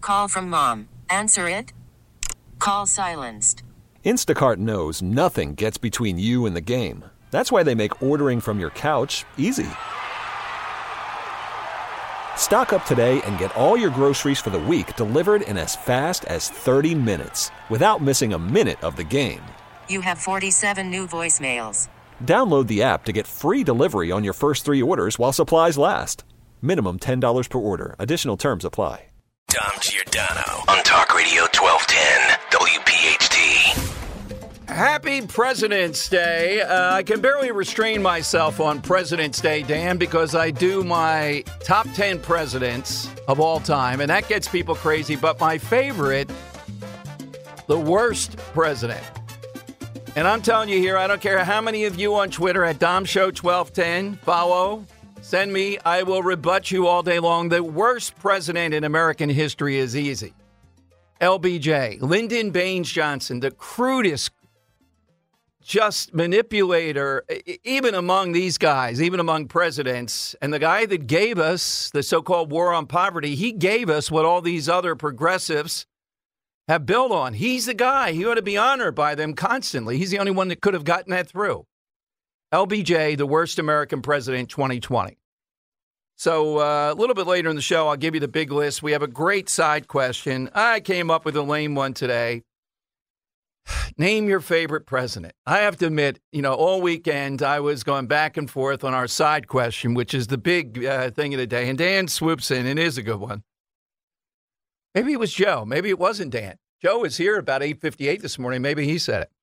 Call from mom. Answer it. Call silenced. Instacart knows nothing gets between you and the game. That's why they make ordering from your couch easy. Stock up today and get all your groceries for the week delivered in as fast as 30 minutes without missing a minute of the game. You have 47 new voicemails. Download the app to get free delivery on your first 3 orders while supplies last. Minimum $10 per order. Additional terms apply. Dom Giordano on Talk Radio 1210 WPHT. Happy President's Day. I can barely restrain myself on President's Day, Dan, because I do my top 10 presidents of all time, and that gets people crazy. But my favorite, the worst president. And I'm telling you here, I don't care how many of you on Twitter at DomShow1210 follow, send me, I will rebut you all day long. The worst president in American history is easy. LBJ, Lyndon Baines Johnson, the crudest, just manipulator, even among these guys, even among presidents. And the guy that gave us the so-called war on poverty, he gave us what all these other progressives have built on. He's the guy. He ought to be honored by them constantly. He's the only one that could have gotten that through. LBJ, the worst American president, 2020. So a little bit later in the show, I'll give you the big list. We have a great side question. I came up with a lame one today. Name your favorite president. I have to admit, all weekend I was going back and forth on our side question, which is the big thing of the day. And Dan swoops in, and it is a good one. Maybe it was Joe. Maybe it wasn't Dan. Joe was here about 8:58 this morning. Maybe he said it.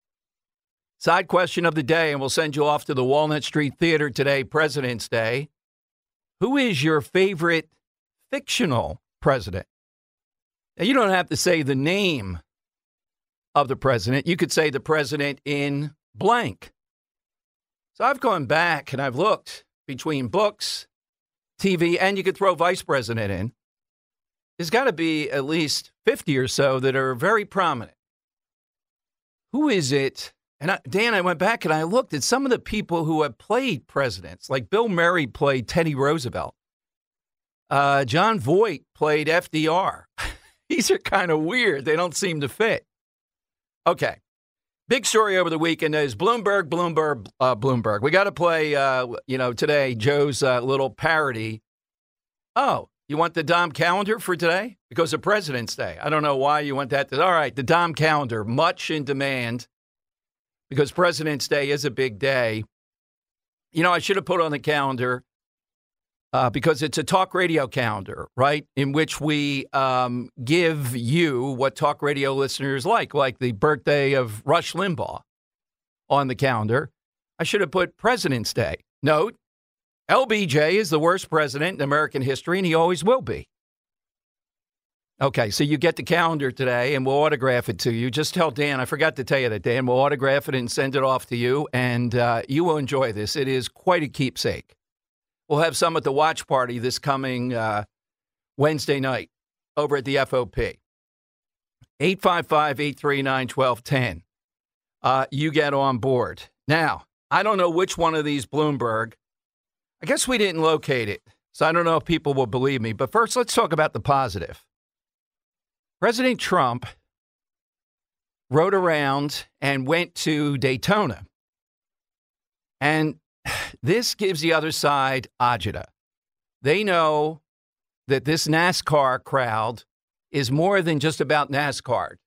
Side question of the day, and we'll send you off to the Walnut Street Theater today, President's Day. Who is your favorite fictional president? Now, you don't have to say the name of the president. You could say the president in blank. So I've gone back and I've looked between books, TV, and you could throw vice president in. There's got to be at least 50 or so that are very prominent. Who is it? And Dan, I went back and I looked at some of the people who have played presidents, like Bill Murray played Teddy Roosevelt. John Voight played FDR. These are kind of weird. They don't seem to fit. Okay. Big story over the weekend is Bloomberg. We got to play, today, Joe's little parody. Oh, you want the Dom calendar for today? Because of President's Day. I don't know why you want that. All right, the Dom calendar, much in demand. Because President's Day is a big day. I should have put on the calendar because it's a talk radio calendar, right? In which we give you what talk radio listeners like the birthday of Rush Limbaugh on the calendar. I should have put President's Day. Note, LBJ is the worst president in American history, and he always will be. Okay, so you get the calendar today, and we'll autograph it to you. Just tell Dan, I forgot to tell you that, Dan, we'll autograph it and send it off to you, and you will enjoy this. It is quite a keepsake. We'll have some at the watch party this coming Wednesday night over at the FOP. 855-839-1210. You get on board. Now, I don't know which one of these Bloomberg. I guess we didn't locate it, so I don't know if people will believe me. But first, let's talk about the positive. President Trump rode around and went to Daytona. And this gives the other side agita. They know that this NASCAR crowd is more than just about NASCAR.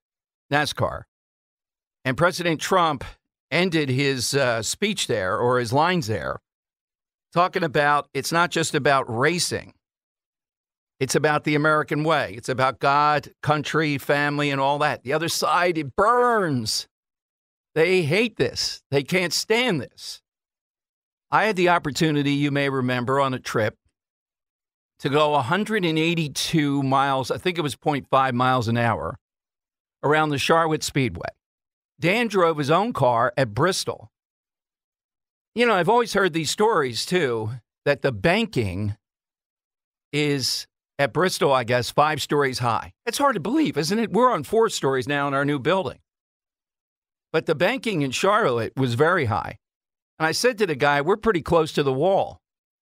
And President Trump ended his speech there, or his lines there, talking about it's not just about racing. It's about the American way. It's about God, country, family, and all that. The other side, it burns. They hate this. They can't stand this. I had the opportunity, you may remember, on a trip to go 182 miles, I think it was 0.5 miles an hour, around the Charlotte Speedway. Dan drove his own car at Bristol. I've always heard these stories, too, that the banking is at Bristol, I guess, 5 stories high. It's hard to believe, isn't it? We're on 4 stories now in our new building. But the banking in Charlotte was very high. And I said to the guy, we're pretty close to the wall.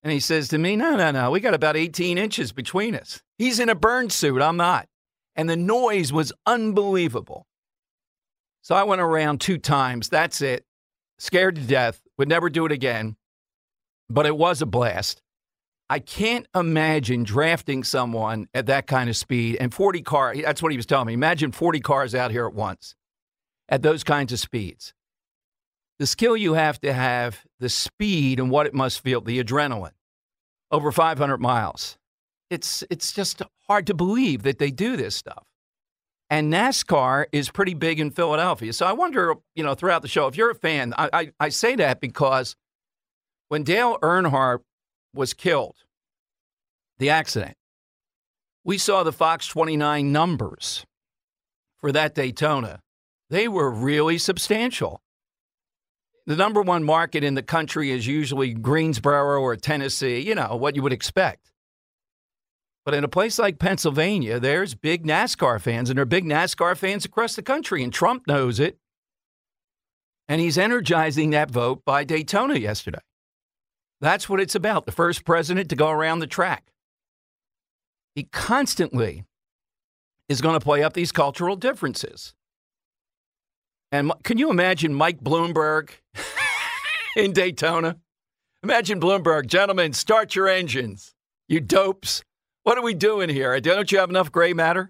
And he says to me, no, we got about 18 inches between us. He's in a burn suit. I'm not. And the noise was unbelievable. So I went around 2 times. That's it. Scared to death. Would never do it again. But it was a blast. I can't imagine drafting someone at that kind of speed and 40 cars. That's what he was telling me. Imagine 40 cars out here at once at those kinds of speeds. The skill you have to have, the speed and what it must feel, the adrenaline, over 500 miles. It's just hard to believe that they do this stuff. And NASCAR is pretty big in Philadelphia. So I wonder, throughout the show, if you're a fan, I say that because when Dale Earnhardt was killed, the accident, we saw the Fox 29 numbers for that Daytona. They were really substantial. The number one market in the country is usually Greensboro or Tennessee, what you would expect. But in a place like Pennsylvania, there's big NASCAR fans, and there are big NASCAR fans across the country, and Trump knows it. And he's energizing that vote by Daytona yesterday. That's what it's about, the first president to go around the track. He constantly is going to play up these cultural differences. And can you imagine Mike Bloomberg in Daytona? Imagine Bloomberg, gentlemen, start your engines, you dopes. What are we doing here? Don't you have enough gray matter?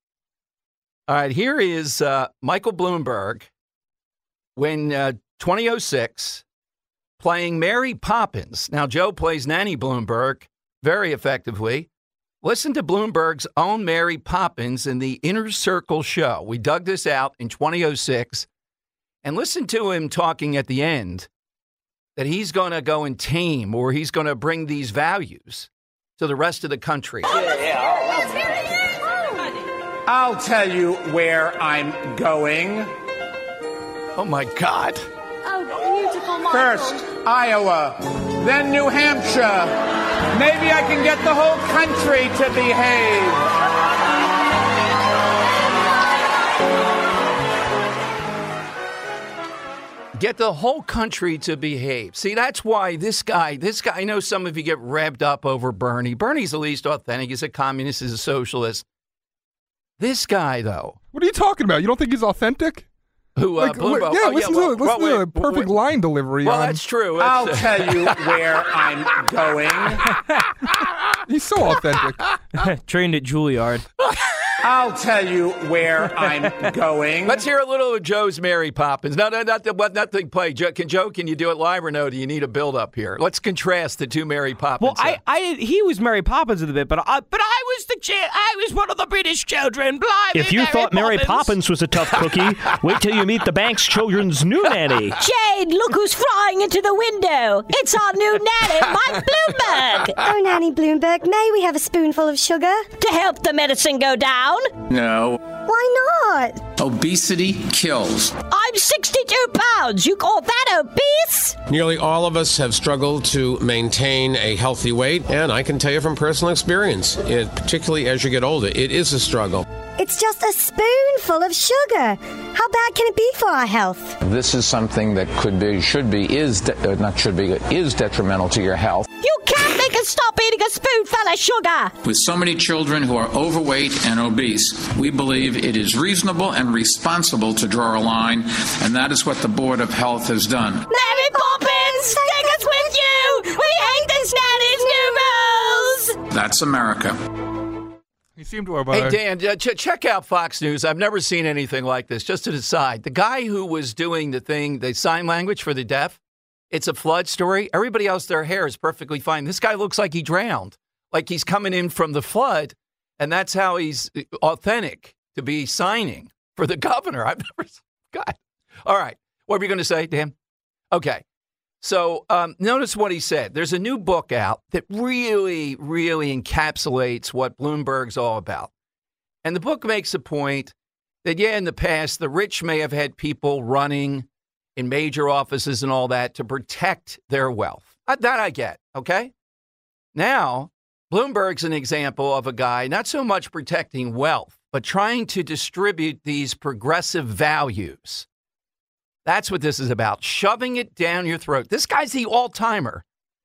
All right, here is Michael Bloomberg when 2006 playing Mary Poppins. Now, Joe plays Nanny Bloomberg very effectively. Listen to Bloomberg's own Mary Poppins in the Inner Circle show. We dug this out in 2006. And listen to him talking at the end that he's going to go and tame, or he's going to bring these values to the rest of the country. I'll tell you where I'm going. Oh, my God. Oh, beautiful, Michael. First, Iowa, then New Hampshire. Maybe I can get the whole country to behave. Get the whole country to behave. See, that's why this guy, I know some of you get revved up over Bernie. Bernie's the least authentic. He's a communist, he's a socialist. This guy, though. What are you talking about? You don't think he's authentic? Who, Bloomberg? Listen to the perfect line delivery. Well, that's true. I'll tell you where I'm going. He's so authentic. Trained at Juilliard. I'll tell you where I'm going. Let's hear a little of Joe's Mary Poppins. No, not the play. Joe, can you do it live or no? Do you need a build-up here? Let's contrast the two Mary Poppins. Well, he was Mary Poppins in the bit, but I was I was one of the British children. Blimey, if you thought Mary Poppins was a tough cookie, wait till you meet the Banks Children's new nanny. Jade, look who's flying into the window. It's our new nanny, Mike Bloomberg. Oh, Nanny Bloomberg, may we have a spoonful of sugar? To help the medicine go down. No. Why not? Obesity kills. I'm 62 pounds. You call that obese? Nearly all of us have struggled to maintain a healthy weight, and I can tell you from personal experience, particularly as you get older, it is a struggle. It's just a spoonful of sugar. How bad can it be for our health? This is something that is detrimental to your health. You can't make us stop eating a spoonful of sugar. With so many children who are overweight and obese, we believe it is reasonable and responsible to draw a line, and that is what the Board of Health has done. Mary Poppins, take us with you. We hate this nanny's new rules. That's America. He seemed to have. Hey, Dan, check out Fox News. I've never seen anything like this. Just to the side, the guy who was doing the sign language for the deaf, it's a flood story. Everybody else, their hair is perfectly fine. This guy looks like he drowned, like he's coming in from the flood, and that's how he's authentic to be signing for the governor. I've never. God. All right. What were you going to say, Dan? Okay. So notice what he said. There's a new book out that really, really encapsulates what Bloomberg's all about. And the book makes a point that, in the past, the rich may have had people running in major offices and all that to protect their wealth. That I get, okay? Now, Bloomberg's an example of a guy not so much protecting wealth, but trying to distribute these progressive values. That's what this is about, shoving it down your throat. This guy's the all-timer.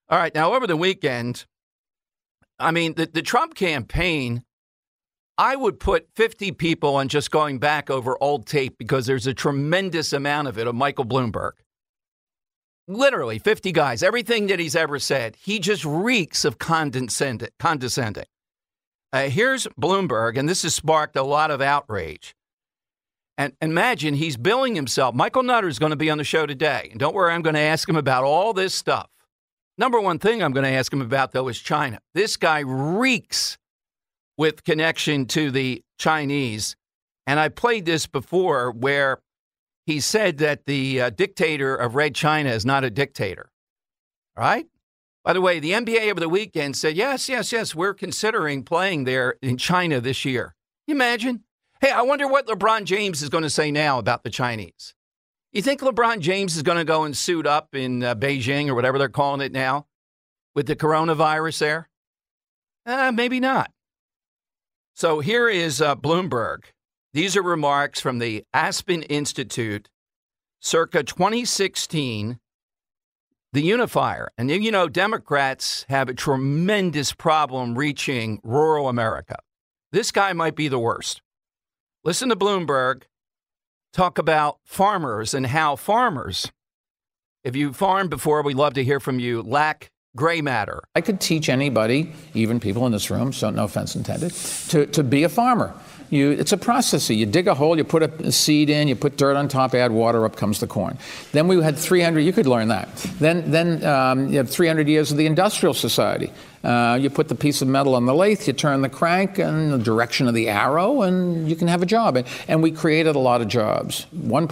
All right, now over the weekend, I mean, the Trump campaign, I would put 50 people on just going back over old tape because there's a tremendous amount of it of Michael Bloomberg. Literally 50 guys, everything that he's ever said, he just reeks of condescending. Here's Bloomberg, and this has sparked a lot of outrage. And imagine he's billing himself. Michael Nutter is going to be on the show today. And don't worry, I'm going to ask him about all this stuff. Number one thing I'm going to ask him about, though, is China. This guy reeks with connection to the Chinese. And I played this before where he said that the dictator of Red China is not a dictator. All right? By the way, the NBA over the weekend said, yes, we're considering playing there in China this year. Can you imagine? Hey, I wonder what LeBron James is going to say now about the Chinese. You think LeBron James is going to go and suit up in Beijing or whatever they're calling it now with the coronavirus there? Maybe not. So here is Bloomberg. These are remarks from the Aspen Institute circa 2016, the unifier. And you know, Democrats have a tremendous problem reaching rural America. This guy might be the worst. Listen to Bloomberg talk about farmers and how farmers, if you farmed before, we'd love to hear from you, lack gray matter. I could teach anybody, even people in this room, so no offense intended, to be a farmer. It's a process. You dig a hole, you put a seed in, you put dirt on top, add water, up comes the corn. Then we had 300, you could learn that. Then you have 300 years of the Industrial Society. You put the piece of metal on the lathe, you turn the crank in the direction of the arrow, and you can have a job. And we created a lot of jobs.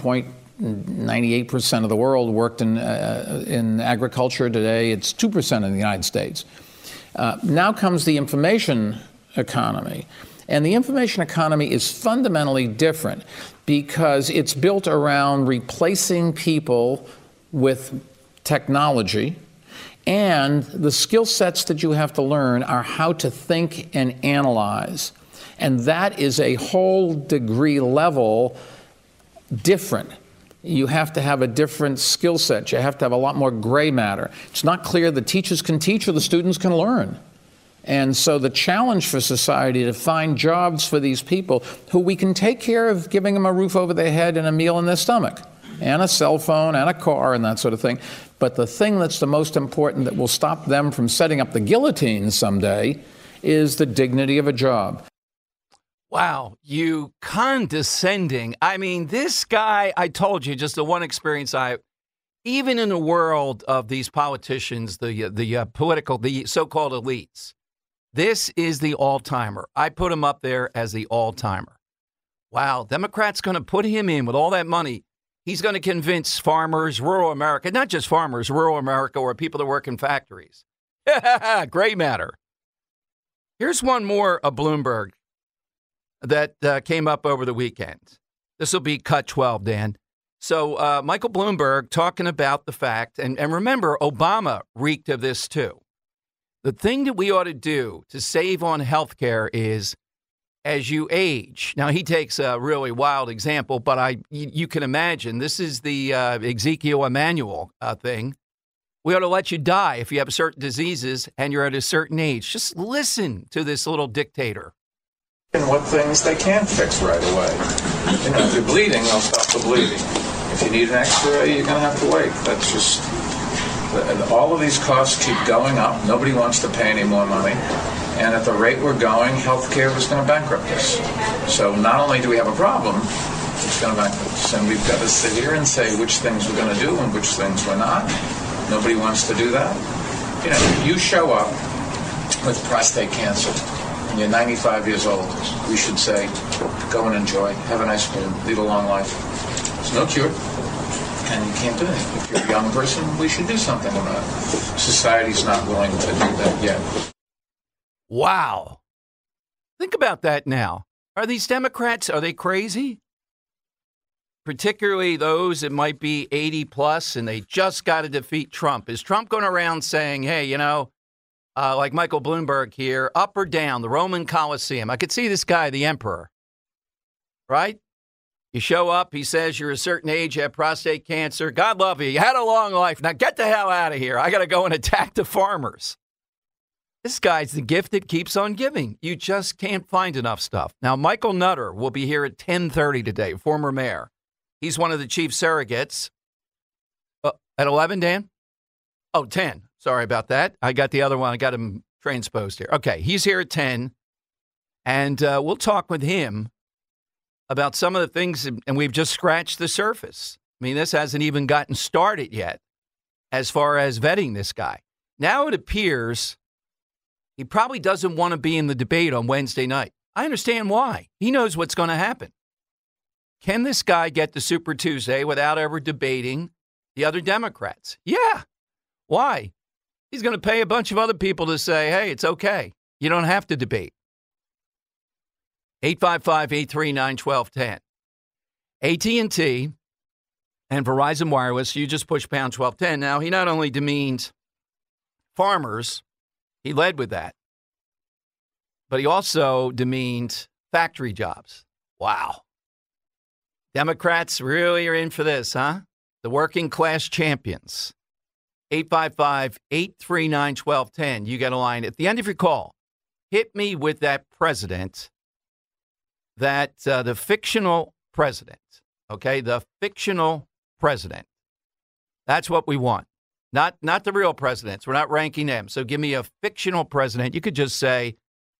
98% of the world worked in agriculture. Today, it's 2% in the United States. Now comes the information economy. And the information economy is fundamentally different because it's built around replacing people with technology. And the skill sets that you have to learn are how to think and analyze. And that is a whole degree level different. You have to have a different skill set. You have to have a lot more gray matter. It's not clear the teachers can teach or the students can learn. And so the challenge for society to find jobs for these people who we can take care of giving them a roof over their head and a meal in their stomach and a cell phone and a car and that sort of thing. But the thing that's the most important that will stop them from setting up the guillotine someday is the dignity of a job. Wow, you condescending. I mean, this guy, I told you, just the one experience even in the world of these politicians, the so-called elites, this is the all-timer. I put him up there as the all-timer. Wow, Democrats going to put him in with all that money. He's going to convince farmers, rural America, not just farmers, rural America, or people that work in factories. Gray matter. Here's one more of Bloomberg that came up over the weekend. This will be cut 12, Dan. So Michael Bloomberg talking about the fact, and remember, Obama reeked of this too. The thing that we ought to do to save on health care is as you age. Now, he takes a really wild example, but you can imagine this is the Ezekiel Emanuel thing. We ought to let you die if you have certain diseases and you're at a certain age. Just listen to this little dictator. And what things they can fix right away. You know, if you're bleeding, they'll stop the bleeding. If you need an X-ray, you're going to have to wait. That's just... And all of these costs keep going up. Nobody wants to pay any more money. And at the rate we're going, healthcare is going to bankrupt us. So not only do we have a problem, it's going to bankrupt us. And we've got to sit here and say which things we're going to do and which things we're not. Nobody wants to do that. You know, you show up with prostate cancer and you're 95 years old. We should say, go and enjoy. Have a nice meal. Lead a long life. There's no cure. And you can't do anything. If you're a young person, we should do something about it. Society's not willing to do that yet. Wow. Think about that now. Are these Democrats, are they crazy? Particularly those that might be 80 plus and they just got to defeat Trump. Is Trump going around saying, hey, you know, like Michael Bloomberg here, up or down, the Roman Colosseum? I could see this guy, the emperor, right? You show up, he says you're a certain age, you have prostate cancer. God love you. You had a long life. Now get the hell out of here. I got to go and attack the farmers. This guy's the gift that keeps on giving. You just can't find enough stuff. Now, Michael Nutter will be here at 10:30 today, former mayor. He's one of the chief surrogates. At 11, Dan? Oh, 10. Sorry about that. I got the other one. I got him transposed here. Okay, he's here at 10, and we'll talk with him about some of the things, and we've just scratched the surface. I mean, this hasn't even gotten started yet as far as vetting this guy. Now it appears he probably doesn't want to be in the debate on Wednesday night. I understand why. He knows what's going to happen. Can this guy get to Super Tuesday without ever debating the other Democrats? Yeah. Why? He's going to pay a bunch of other people to say, hey, it's okay. You don't have to debate. 855-839-1210. AT&T and Verizon Wireless, you just push pound 1210. Now, he not only demeans farmers, he led with that, but he also demeaned factory jobs. Wow. Democrats really are in for this, huh? The working class champions. 855-839-1210. You get a line. At the end of your call, hit me with that president, the fictional president, okay? The fictional president. That's what we want. Not the real presidents. We're not ranking them. So give me a fictional president. You could just say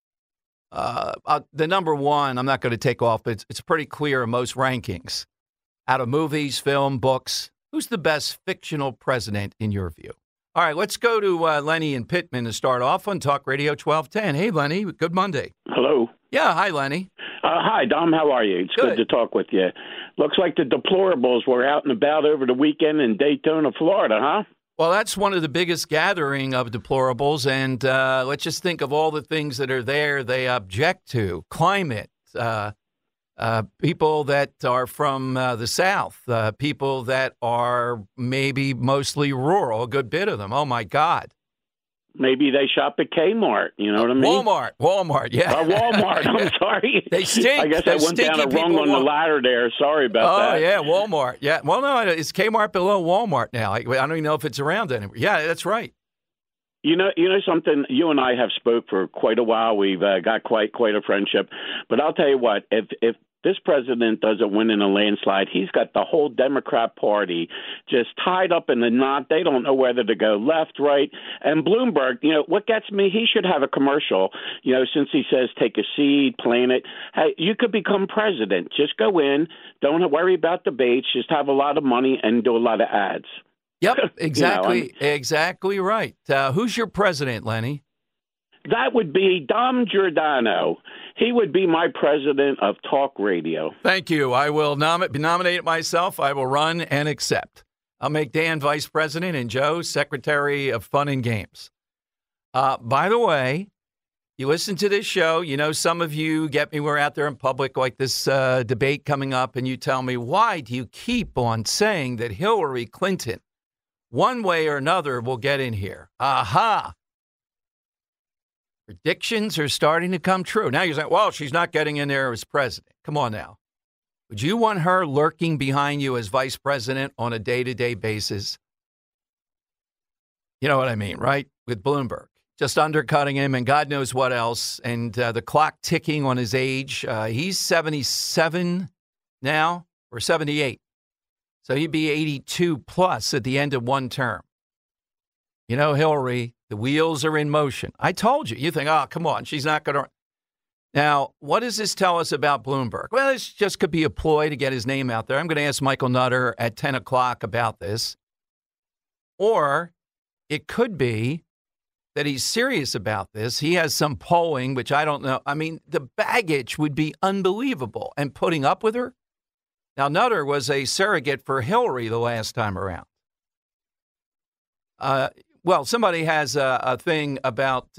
the number one, I'm not going to take off, but it's pretty clear in most rankings. Out of movies, film, books, who's the best fictional president in your view? All right, let's go to Lenny and Pittman to start off on Talk Radio 1210. Hey, Lenny, good Monday. Hello. Yeah, hi, Lenny. Hi, Dom. How are you? It's good to talk with you. Looks like the deplorables were out and about over the weekend in Daytona, Florida, huh? Well, that's one of the biggest gathering of deplorables, and let's just think of all the things that are there they object to. Climate, people that are from the South, people that are maybe mostly rural, a good bit of them. Oh, my God. Maybe they shop at Kmart, you know what I mean? Walmart, yeah. Walmart, I'm sorry. They stink. I guess I went down a rung on the ladder there. Sorry about that. Oh, yeah, Walmart. Yeah. Well, no, it's Kmart below Walmart now. I don't even know if it's around anymore. Yeah, that's right. You know something, you and I have spoke for quite a while. We've got quite a friendship. But I'll tell you what, if this president doesn't win in a landslide, he's got the whole Democrat Party just tied up in a knot. They don't know whether to go left, right. And Bloomberg, what gets me, he should have a commercial, since he says take a seed, plant it. Hey, you could become president. Just go in. Don't worry about debates. Just have a lot of money and do a lot of ads. Yep, exactly. Exactly right. Who's your president, Lenny? That would be Dom Giordano. He would be my president of talk radio. Thank you. I will nominate myself. I will run and accept. I'll make Dan vice president and Joe secretary of fun and games. By the way, you listen to this show. Some of you get me. We're out there in public like this debate coming up, and you tell me, why do you keep on saying that Hillary Clinton, one way or another, will get in here? Aha. Predictions are starting to come true. Now you're saying, well, she's not getting in there as president. Come on now. Would you want her lurking behind you as vice president on a day-to-day basis? You know what I mean, right? With Bloomberg. Just undercutting him and God knows what else. And the clock ticking on his age. He's 77 now, or 78. So he'd be 82 plus at the end of one term. Hillary, the wheels are in motion. I told you. You think, oh, come on, she's not going to. Now, what does this tell us about Bloomberg? Well, this just could be a ploy to get his name out there. I'm going to ask Michael Nutter at 10 o'clock about this. Or it could be that he's serious about this. He has some polling, which I don't know. I mean, the baggage would be unbelievable. And putting up with her? Now, Nutter was a surrogate for Hillary the last time around. Well, somebody has a thing about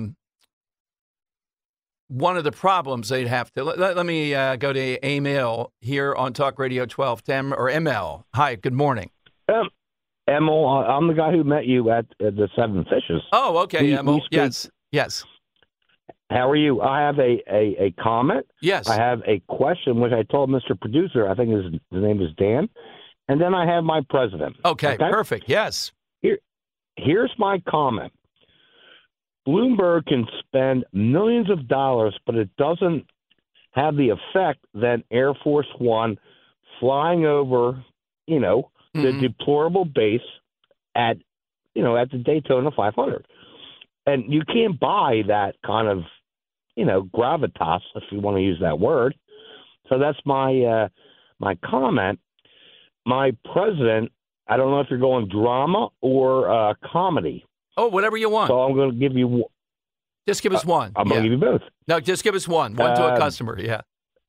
one of the problems they'd have to. Let me go to Emil here on Talk Radio 1210, or ML. Hi, good morning. Emil, I'm the guy who met you at the Seven Fishes. Oh, okay, Emil. Yes. How are you? I have a comment. Yes. I have a question, which I told Mr. Producer. I think his name is Dan. And then I have my president. Okay? Perfect. Yes. Here's my comment. Bloomberg can spend millions of dollars, but it doesn't have the effect that Air Force One flying over, the deplorable base at the Daytona 500. And you can't buy that kind of, gravitas, if you want to use that word. So that's my comment. My president, I don't know if you're going drama or comedy. Oh, whatever you want. So I'm going to give you. Just give us one. I'm going to give you both. No, just give us one. One to a customer. Yeah.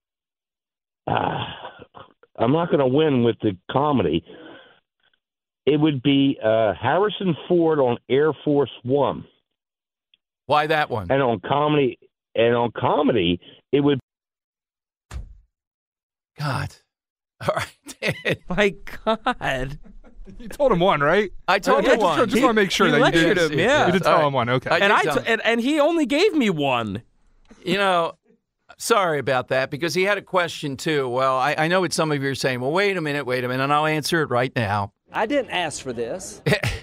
I'm not going to win with the comedy. It would be Harrison Ford on Air Force One. Why that one? And on comedy, it would. God. All right. My God. You told him one, right? I told him one. Just want to make sure that you did. Him, yeah. You did tell him one. Okay. And he only gave me one. Sorry about that, because he had a question too. Well, I know what some of you are saying. Well, wait a minute, and I'll answer it right now. I didn't ask for this.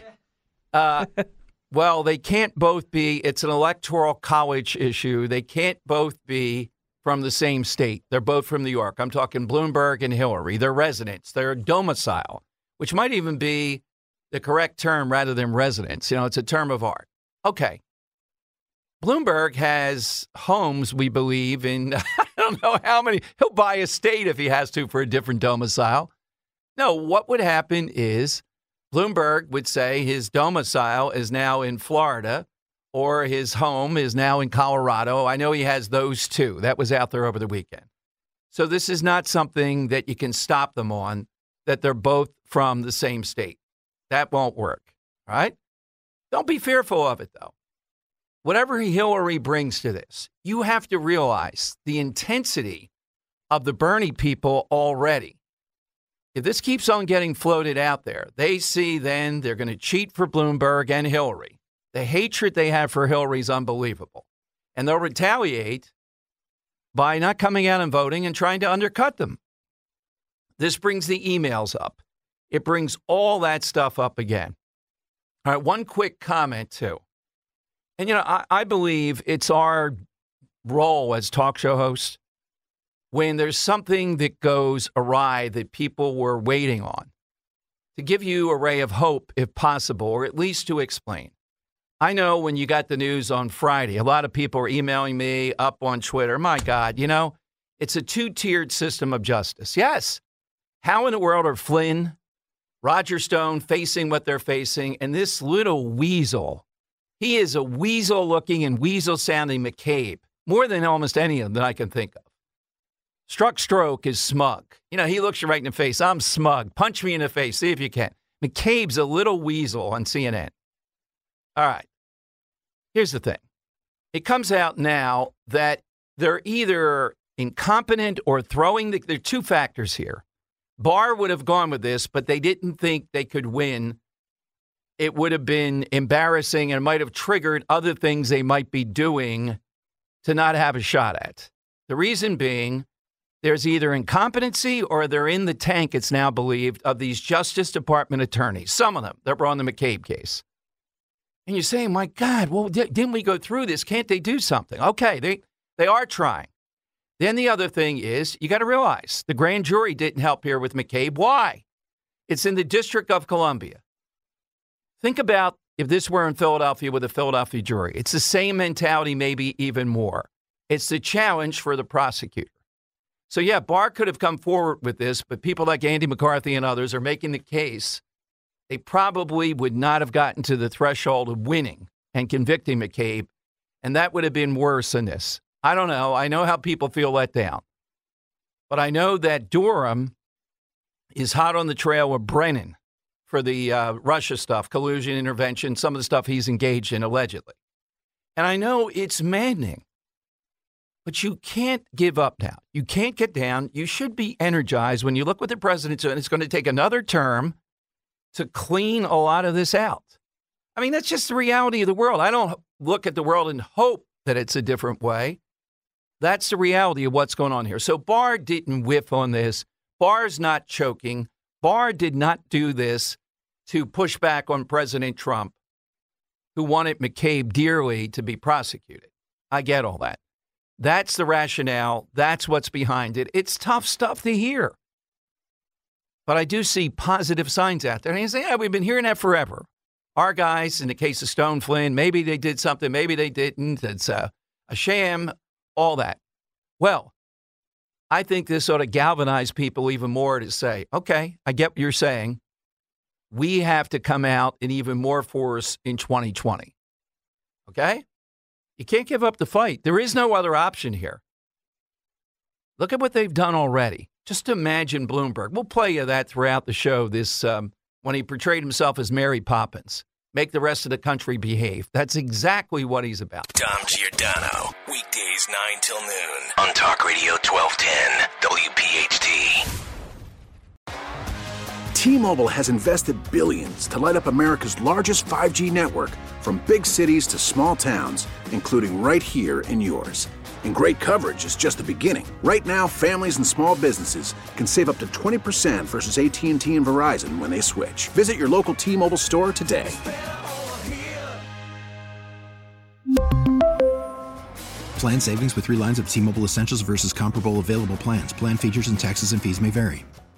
Well, they can't both be. It's an electoral college issue. They can't both be from the same state. They're both from New York. I'm talking Bloomberg and Hillary. They're residents. They're domicile, which might even be the correct term rather than residence. It's a term of art. Okay. Bloomberg has homes, we believe, in I don't know how many. He'll buy a state if he has to for a different domicile. No, what would happen is Bloomberg would say his domicile is now in Florida or his home is now in Colorado. I know he has those two. That was out there over the weekend. So this is not something that you can stop them on, that they're both from the same state. That won't work, all right? Don't be fearful of it, though. Whatever Hillary brings to this, you have to realize the intensity of the Bernie people already. If this keeps on getting floated out there, they see then they're going to cheat for Bloomberg and Hillary. The hatred they have for Hillary is unbelievable. And they'll retaliate by not coming out and voting and trying to undercut them. This brings the emails up. It brings all that stuff up again. All right, one quick comment, too. And, I believe it's our role as talk show hosts, when there's something that goes awry that people were waiting on, to give you a ray of hope, if possible, or at least to explain. I know when you got the news on Friday, a lot of people are emailing me up on Twitter. My God, it's a two-tiered system of justice. Yes. How in the world are Flynn, Roger Stone facing what they're facing, and this little weasel? He is a weasel-looking and weasel-sounding McCabe, more than almost any of them that I can think of. Struck Stroke is smug. He looks you right in the face. I'm smug. Punch me in the face. See if you can. McCabe's a little weasel on CNN. All right. Here's the thing. It comes out now that they're either incompetent or throwing there are two factors here. Barr would have gone with this, but they didn't think they could win. It would have been embarrassing and might have triggered other things they might be doing to not have a shot at. The reason being, there's either incompetency or they're in the tank, it's now believed, of these Justice Department attorneys. Some of them that were on the McCabe case. And you're saying, my God, well, didn't we go through this? Can't they do something? Okay, they are trying. Then the other thing is, you got to realize the grand jury didn't help here with McCabe. Why? It's in the District of Columbia. Think about if this were in Philadelphia with a Philadelphia jury. It's the same mentality, maybe even more. It's the challenge for the prosecutor. So, yeah, Barr could have come forward with this, but people like Andy McCarthy and others are making the case they probably would not have gotten to the threshold of winning and convicting McCabe, and that would have been worse than this. I don't know. I know how people feel let down. But I know that Durham is hot on the trail of Brennan for the Russia stuff, collusion, intervention, some of the stuff he's engaged in, allegedly. And I know it's maddening. But you can't give up now. You can't get down. You should be energized when you look what the president's doing. It's going to take another term to clean a lot of this out. I mean, that's just the reality of the world. I don't look at the world and hope that it's a different way. That's the reality of what's going on here. So Barr didn't whiff on this. Barr's not choking. Barr did not do this to push back on President Trump, who wanted McCabe dearly to be prosecuted. I get all that. That's the rationale. That's what's behind it. It's tough stuff to hear. But I do see positive signs out there. And you say, yeah, we've been hearing that forever. Our guys, in the case of Stone Flynn, maybe they did something, maybe they didn't. It's a sham, all that. Well, I think this ought to galvanize people even more to say, okay, I get what you're saying. We have to come out in even more force in 2020. Okay? You can't give up the fight. There is no other option here. Look at what they've done already. Just imagine Bloomberg. We'll play you that throughout the show, this when he portrayed himself as Mary Poppins. Make the rest of the country behave. That's exactly what he's about. Dom Giordano, weekdays 9 till noon on Talk Radio 1210 WPHT. T-Mobile has invested billions to light up America's largest 5G network, from big cities to small towns, including right here in yours. And great coverage is just the beginning. Right now, families and small businesses can save up to 20% versus AT&T and Verizon when they switch. Visit your local T-Mobile store today. Plan savings with 3 lines of T-Mobile Essentials versus comparable available plans. Plan features and taxes and fees may vary.